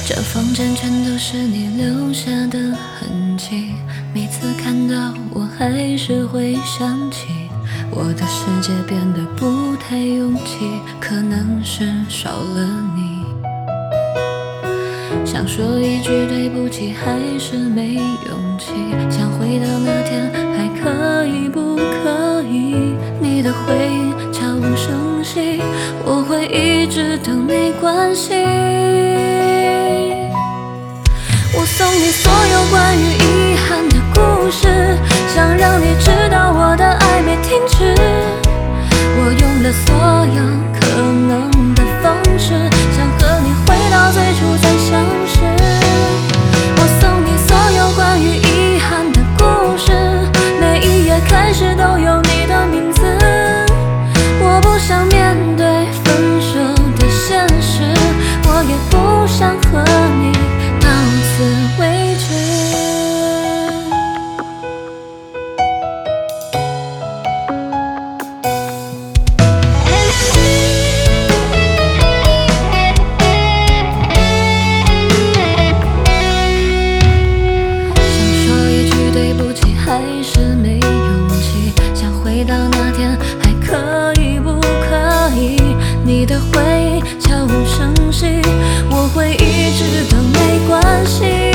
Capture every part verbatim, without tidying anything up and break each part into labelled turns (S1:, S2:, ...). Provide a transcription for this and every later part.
S1: 这房间全都是你留下的痕迹，每次看到我还是会想起，我的世界变得不太拥挤，可能是少了你。想说一句对不起，还是没勇气，想回到那天，还可以不可以？你的回应悄无声息，我会一直等，没关系。我送你所有关于遗憾的故事，想让你知道我的爱没停止。我用了所有可能的方式，想和你回到最初再相识。我送你所有关于遗憾的故事，每一页开始都有你的名字。我不想面对分手的现实，我也不想和你到此为止。还是没勇气，想回到那天，还可以不可以？你的回忆悄无声息，我会一直等，没关系。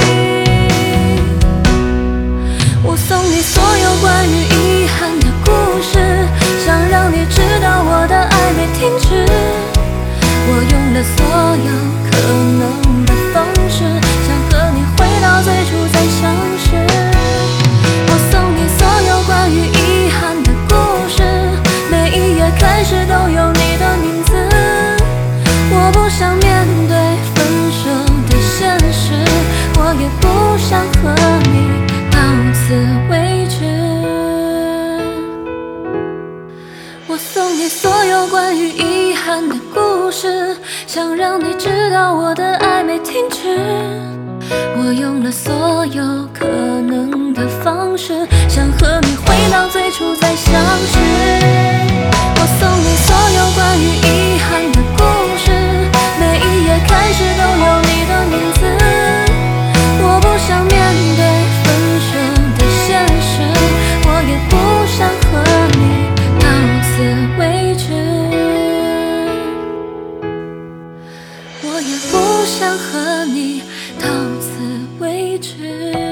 S1: 我送你所有关于遗憾的故事，想让你知道我的爱没停止。我用了所有可能的方式，想和你回到最初再相识。关于遗憾的故事，每一页开始都有你的名字。我不想面对分手的现实，我也不想和你到此为止。我送你所有关于遗憾的故事，想让你知道我的爱没停止。我用了所有可能的方式，想和你回到最初再相识。我送你所有关于遗憾的故事，每一页开始都有你的名字。我不想面对分手的现实，我也不想和你到此为止。我也不想和你到此为止。